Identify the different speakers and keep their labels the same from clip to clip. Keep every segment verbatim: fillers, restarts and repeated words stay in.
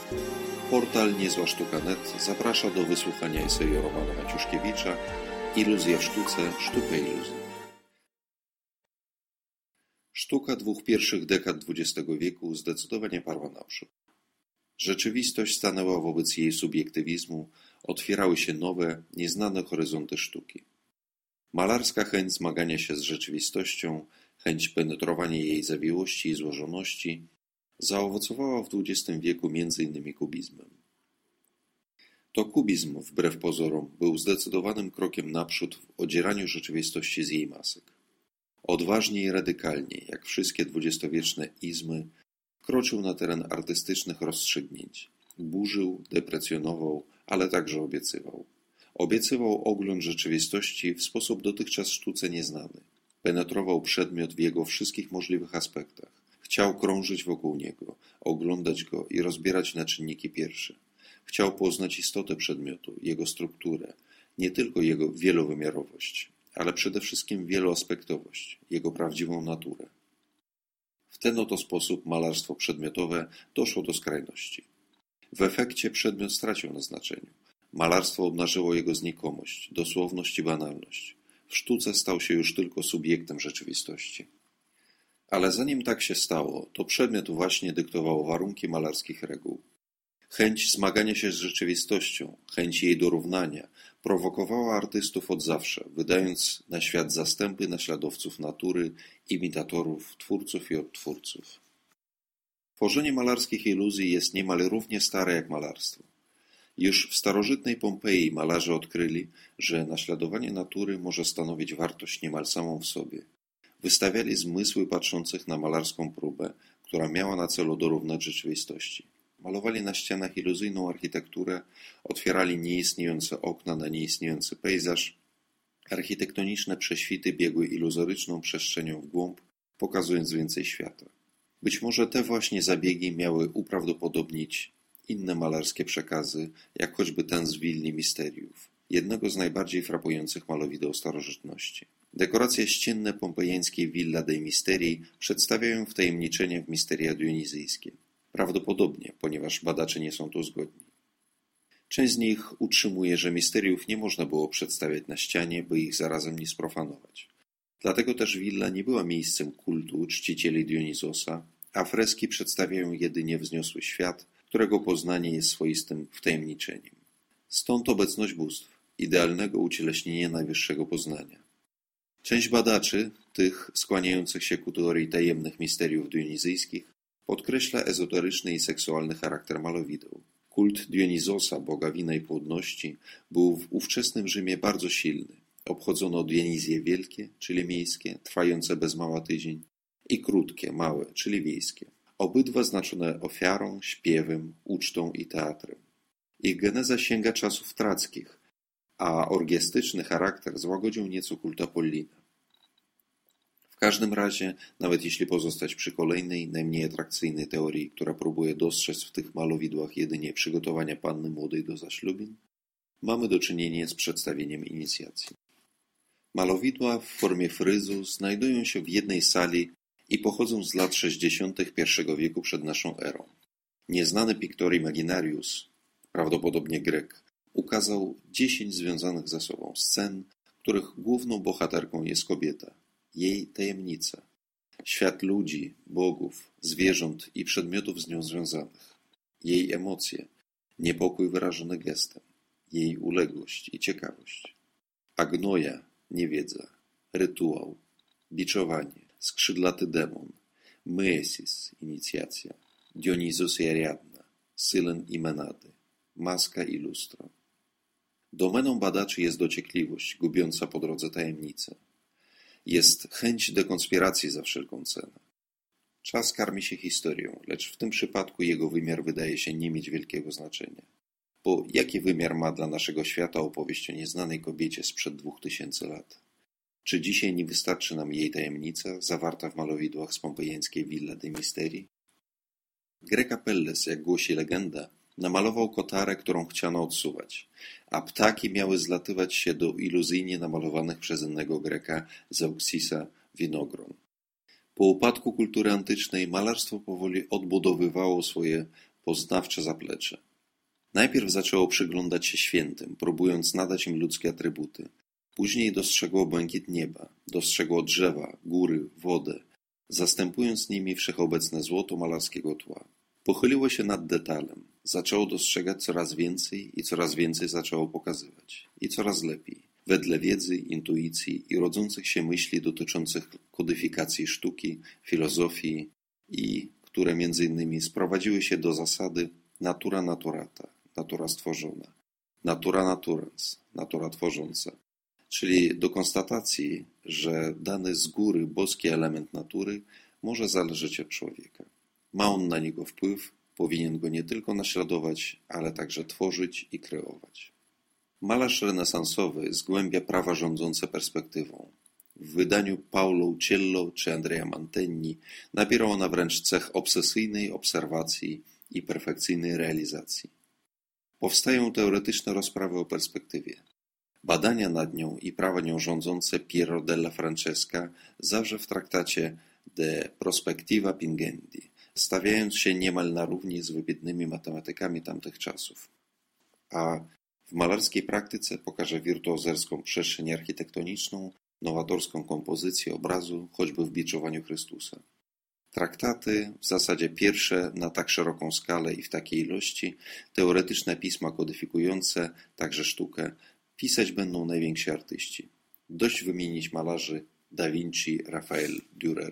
Speaker 1: Portal niezła sztuka kropka net zaprasza do wysłuchania eseju Romana Maciuszkiewicza Iluzja w sztuce, sztuka iluzji. Sztuka dwóch pierwszych dekad dwudziestego wieku zdecydowanie parła naprzód. Rzeczywistość stanęła wobec jej subiektywizmu, otwierały się nowe, nieznane horyzonty sztuki. Malarska chęć zmagania się z rzeczywistością, chęć penetrowania jej zawiłości i złożoności zaowocowała w dwudziestym wieku między innymi kubizmem. To kubizm, wbrew pozorom, był zdecydowanym krokiem naprzód w odzieraniu rzeczywistości z jej masek. Odważnie i radykalnie, jak wszystkie dwudziestowieczne izmy, kroczył na teren artystycznych rozstrzygnięć. Burzył, deprecjonował, ale także obiecywał. Obiecywał ogląd rzeczywistości w sposób dotychczas sztuce nieznany. Penetrował przedmiot w jego wszystkich możliwych aspektach. Chciał krążyć wokół niego, oglądać go i rozbierać na czynniki pierwsze. Chciał poznać istotę przedmiotu, jego strukturę, nie tylko jego wielowymiarowość, ale przede wszystkim wieloaspektowość, jego prawdziwą naturę. W ten oto sposób malarstwo przedmiotowe doszło do skrajności. W efekcie przedmiot stracił na znaczeniu. Malarstwo obnażyło jego znikomość, dosłowność i banalność. W sztuce stał się już tylko subiektem rzeczywistości. Ale zanim tak się stało, to przedmiot właśnie dyktował warunki malarskich reguł. Chęć zmagania się z rzeczywistością, chęć jej dorównania prowokowała artystów od zawsze, wydając na świat zastępy naśladowców natury, imitatorów, twórców i odtwórców. Tworzenie malarskich iluzji jest niemal równie stare jak malarstwo. Już w starożytnej Pompeji malarze odkryli, że naśladowanie natury może stanowić wartość niemal samą w sobie. Wystawiali zmysły patrzących na malarską próbę, która miała na celu dorównać rzeczywistości. Malowali na ścianach iluzyjną architekturę, otwierali nieistniejące okna na nieistniejący pejzaż. Architektoniczne prześwity biegły iluzoryczną przestrzenią w głąb, pokazując więcej świata. Być może te właśnie zabiegi miały uprawdopodobnić inne malarskie przekazy, jak choćby ten z Willi Misteriów, jednego z najbardziej frapujących malowideł starożytności. Dekoracje ścienne pompejańskiej Villa dei Misterii przedstawiają wtajemniczenie w misteria dionizyjskie. Prawdopodobnie, ponieważ badacze nie są tu zgodni. Część z nich utrzymuje, że misteriów nie można było przedstawiać na ścianie, by ich zarazem nie sprofanować. Dlatego też willa nie była miejscem kultu czcicieli Dionizosa, a freski przedstawiają jedynie wzniosły świat, którego poznanie jest swoistym wtajemniczeniem. Stąd obecność bóstw, idealnego ucieleśnienia najwyższego poznania. Część badaczy, tych skłaniających się ku teorii tajemnych misteriów dionizyjskich, podkreśla ezoteryczny i seksualny charakter malowideł. Kult Dionizosa, boga wina i płodności, był w ówczesnym Rzymie bardzo silny. Obchodzono Dionizje wielkie, czyli miejskie, trwające bez mała tydzień, i krótkie, małe, czyli wiejskie. Obydwa znaczone ofiarą, śpiewem, ucztą i teatrem. Ich geneza sięga czasów trackich, a orgiastyczny charakter złagodził nieco kult Apollina. W każdym razie, nawet jeśli pozostać przy kolejnej, najmniej atrakcyjnej teorii, która próbuje dostrzec w tych malowidłach jedynie przygotowania panny młodej do zaślubin, mamy do czynienia z przedstawieniem inicjacji. Malowidła w formie fryzu znajdują się w jednej sali i pochodzą z lat sześćdziesiątych pierwszego wieku przed naszą erą. Nieznany Pictor Imaginarius, prawdopodobnie Grek, ukazał dziesięć związanych ze sobą scen, których główną bohaterką jest kobieta. Jej tajemnica, świat ludzi, bogów, zwierząt i przedmiotów z nią związanych, jej emocje, niepokój wyrażony gestem, jej uległość i ciekawość, agnoja, niewiedza, rytuał, biczowanie, skrzydlaty demon, Myesis, inicjacja, Dionizus i Ariadna, Sylen i Menady, maska i lustro. Domeną badaczy jest dociekliwość, gubiąca po drodze tajemnicę. Jest chęć dekonspiracji za wszelką cenę. Czas karmi się historią, lecz w tym przypadku jego wymiar wydaje się nie mieć wielkiego znaczenia. Bo jaki wymiar ma dla naszego świata opowieść o nieznanej kobiecie sprzed dwóch tysięcy lat? Czy dzisiaj nie wystarczy nam jej tajemnica, zawarta w malowidłach z pompejańskiej Villa dei Misterii? Grek Apelles, jak głosi legenda, namalował kotarę, którą chciano odsuwać, a ptaki miały zlatywać się do iluzyjnie namalowanych przez innego Greka Zeuxisa winogron. Po upadku kultury antycznej malarstwo powoli odbudowywało swoje poznawcze zaplecze. Najpierw zaczęło przyglądać się świętym, próbując nadać im ludzkie atrybuty. Później dostrzegło błękit nieba, dostrzegło drzewa, góry, wodę, zastępując nimi wszechobecne złoto malarskiego tła. Pochyliło się nad detalem, zaczęło dostrzegać coraz więcej i coraz więcej zaczęło pokazywać. I coraz lepiej, wedle wiedzy, intuicji i rodzących się myśli dotyczących kodyfikacji sztuki, filozofii i które między innymi sprowadziły się do zasady natura naturata, natura stworzona, natura naturans, natura tworząca, czyli do konstatacji, że dany z góry boski element natury może zależeć od człowieka. Ma on na niego wpływ, powinien go nie tylko naśladować, ale także tworzyć i kreować. Malarz renesansowy zgłębia prawa rządzące perspektywą. W wydaniu Paolo Uccello czy Andrea Mantegni nabiera ona wręcz cech obsesyjnej obserwacji i perfekcyjnej realizacji. Powstają teoretyczne rozprawy o perspektywie. Badania nad nią i prawa nią rządzące Piero della Francesca zawrze w traktacie De Prospectiva Pingendi, stawiając się niemal na równi z wybitnymi matematykami tamtych czasów. A w malarskiej praktyce pokaże wirtuozerską przestrzeń architektoniczną, nowatorską kompozycję obrazu, choćby w biczowaniu Chrystusa. Traktaty, w zasadzie pierwsze na tak szeroką skalę i w takiej ilości, teoretyczne pisma kodyfikujące, także sztukę, pisać będą najwięksi artyści. Dość wymienić malarzy Da Vinci, Raphael, Dürer.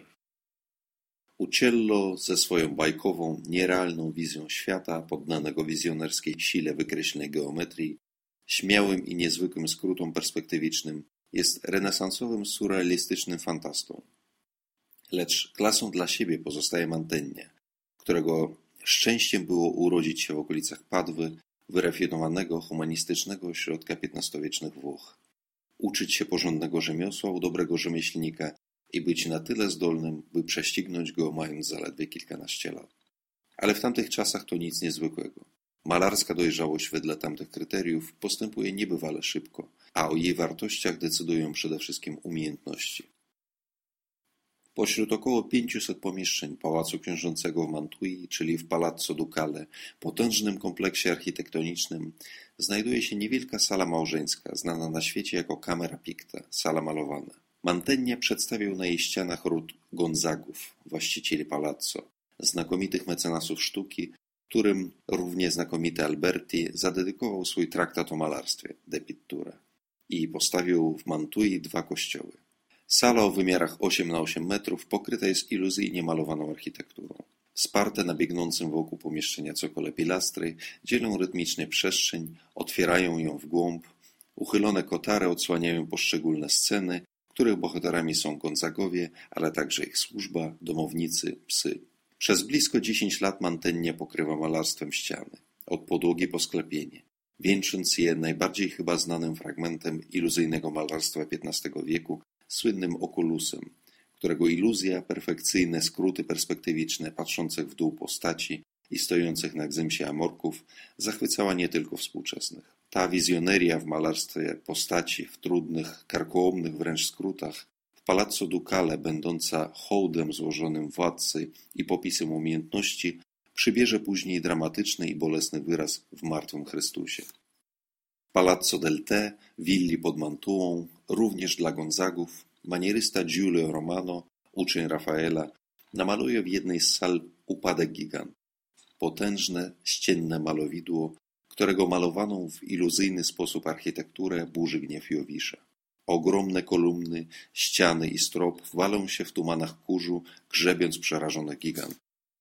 Speaker 1: Uccello ze swoją bajkową, nierealną wizją świata, poddanego wizjonerskiej sile wykreślonej geometrii, śmiałym i niezwykłym skrótom perspektywicznym, jest renesansowym, surrealistycznym fantastą. Lecz klasą dla siebie pozostaje Mantegna, którego szczęściem było urodzić się w okolicach Padwy, wyrafinowanego, humanistycznego ośrodka piętnastowiecznych Włoch. Uczyć się porządnego rzemiosła u dobrego rzemieślnika i być na tyle zdolnym, by prześcignąć go, mając zaledwie kilkanaście lat. Ale w tamtych czasach to nic niezwykłego. Malarska dojrzałość wedle tamtych kryteriów postępuje niebywale szybko, a o jej wartościach decydują przede wszystkim umiejętności. Pośród około pięciuset pomieszczeń Pałacu Książęcego w Mantui, czyli w Palazzo Ducale, potężnym kompleksie architektonicznym, znajduje się niewielka sala małżeńska, znana na świecie jako Camera Picta, sala malowana. Mantegna przedstawiał na jej ścianach ród Gonzagów, właścicieli palazzo, znakomitych mecenasów sztuki, którym równie znakomity Alberti zadedykował swój traktat o malarstwie, De Pittura, i postawił w Mantui dwa kościoły. Sala o wymiarach osiem na osiem metrów pokryta jest iluzyjnie malowaną architekturą. Wsparte na biegnącym wokół pomieszczenia cokole pilastry dzielą rytmicznie przestrzeń, otwierają ją w głąb, uchylone kotary odsłaniają poszczególne sceny, których bohaterami są Gonzagowie, ale także ich służba, domownicy, psy. Przez blisko dziesięć lat Mantegna pokrywa malarstwem ściany, od podłogi po sklepienie, wieńcząc je najbardziej chyba znanym fragmentem iluzyjnego malarstwa piętnastego wieku, słynnym okulusem, którego iluzja, perfekcyjne skróty perspektywiczne patrzących w dół postaci i stojących na gzymsie amorków zachwycała nie tylko współczesnych. Ta wizjoneria w malarstwie postaci w trudnych, karkołomnych wręcz skrótach, w Palazzo Ducale będąca hołdem złożonym władcy i popisem umiejętności, przybierze później dramatyczny i bolesny wyraz w martwym Chrystusie. Palazzo del Te, willi pod Mantuą, również dla Gonzagów, manierysta Giulio Romano, uczeń Rafaela, namaluje w jednej z sal upadek giganta. Potężne, ścienne malowidło, którego malowaną w iluzyjny sposób architekturę burzy gniew Jowisza. Ogromne kolumny, ściany i strop walą się w tumanach kurzu, grzebiąc przerażonych gigantów.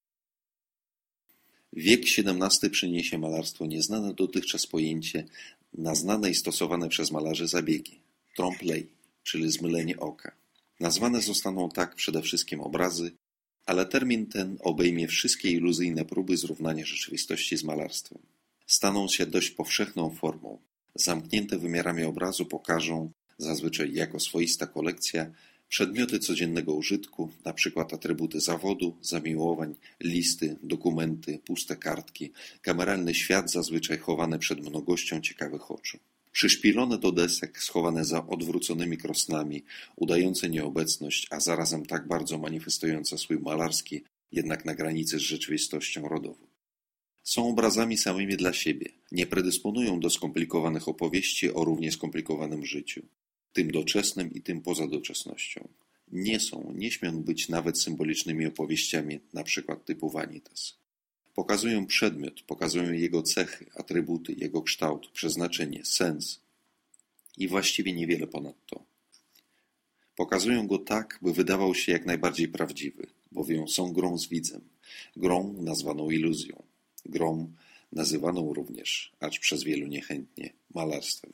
Speaker 1: Wiek siedemnasty przyniesie malarstwo nieznane dotychczas pojęcie na znane i stosowane przez malarzy zabiegi – trompe-l'œil, czyli zmylenie oka. Nazwane zostaną tak przede wszystkim obrazy, ale termin ten obejmie wszystkie iluzyjne próby zrównania rzeczywistości z malarstwem. Staną się dość powszechną formą. Zamknięte wymiarami obrazu pokażą, zazwyczaj jako swoista kolekcja, przedmioty codziennego użytku, np. atrybuty zawodu, zamiłowań, listy, dokumenty, puste kartki, kameralny świat zazwyczaj chowany przed mnogością ciekawych oczu. Przyszpilone do desek, schowane za odwróconymi krosnami, udające nieobecność, a zarazem tak bardzo manifestujące swój malarski, jednak na granicy z rzeczywistością rodową. Są obrazami samymi dla siebie, nie predysponują do skomplikowanych opowieści o równie skomplikowanym życiu, tym doczesnym i tym poza doczesnością. Nie są, nie śmią być nawet symbolicznymi opowieściami, na przykład typu Vanitas. Pokazują przedmiot, pokazują jego cechy, atrybuty, jego kształt, przeznaczenie, sens i właściwie niewiele ponadto. Pokazują go tak, by wydawał się jak najbardziej prawdziwy, bowiem są grą z widzem, grą nazwaną iluzją, grą nazywaną również, acz przez wielu niechętnie, malarstwem.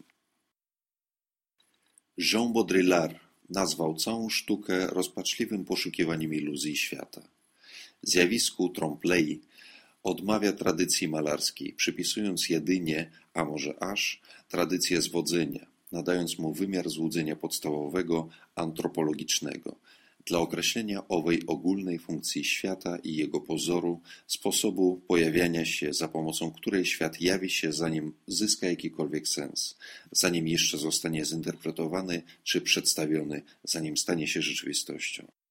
Speaker 1: Jean Baudrillard nazwał całą sztukę rozpaczliwym poszukiwaniem iluzji świata. Zjawisku trompe-l'œil odmawia tradycji malarskiej, przypisując jedynie, a może aż, tradycję zwodzenia, nadając mu wymiar złudzenia podstawowego, antropologicznego, dla określenia owej ogólnej funkcji świata i jego pozoru, sposobu pojawiania się, za pomocą której świat jawi się, zanim zyska jakikolwiek sens, zanim jeszcze zostanie zinterpretowany czy przedstawiony, zanim stanie się rzeczywistością.